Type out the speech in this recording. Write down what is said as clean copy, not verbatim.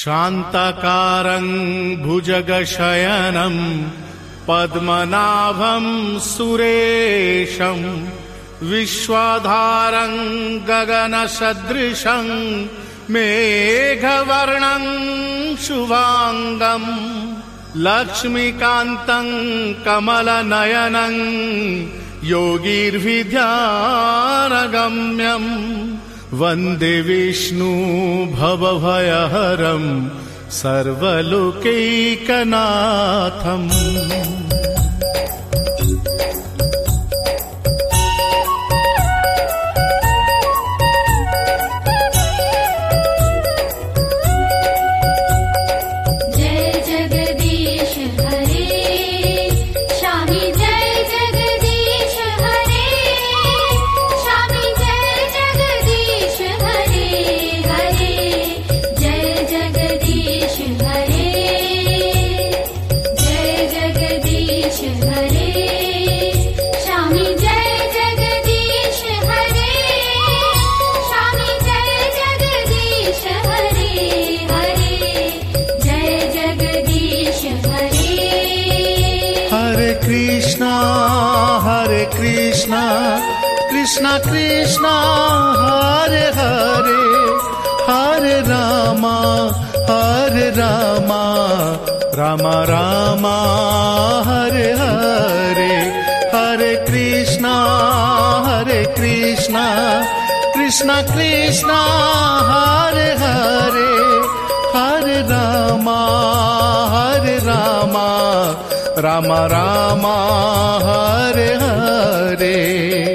शान्ताकारं भुजगशयनं पद्मनाभं सुरेशं विश्वाधारं गगनसदृशं मेघवर्णं शुभांगं लक्ष्मीकान्तं कमलनयनं योगिर्विद्यानगम्यं वन्दे विष्णु भवभयहरं सर्वलोकैकनाथम्। कृष्ण कृष्ण हरे हरे हरे राम राम राम हरे हरे हरे कृष्ण कृष्ण कृष्ण हरे हरे हरे राम राम राम हरे हरे।